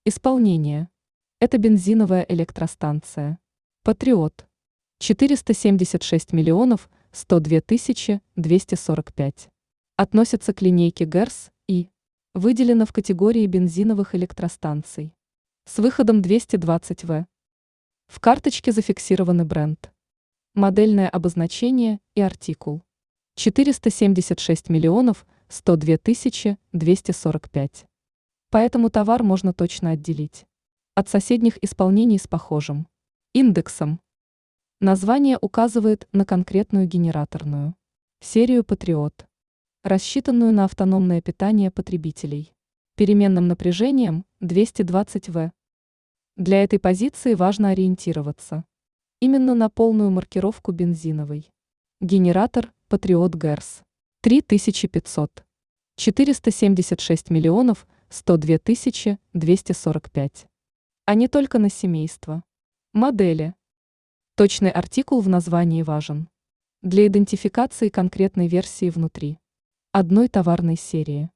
Исполнение. Это бензиновая электростанция. Патриот. 476 миллионов 102 тысячи 245. Относится к линейке ГЭРС и выделена в категории бензиновых электростанций. С выходом 220 В. В карточке зафиксированы бренд, модельное обозначение и артикул. 476 миллионов 102 тысячи 245. Поэтому товар можно точно отделить от соседних исполнений с похожим индексом. Название указывает на конкретную генераторную серию «Патриот», рассчитанную на автономное питание потребителей, переменным напряжением 220 В. Для этой позиции важно ориентироваться именно на полную маркировку бензиновой. Генератор «Патриот ГЭРС» 3500. 476 миллионов 102 тысячи 245. А не только на семейство. Модели. Точный артикул в названии важен для идентификации конкретной версии внутри одной товарной серии.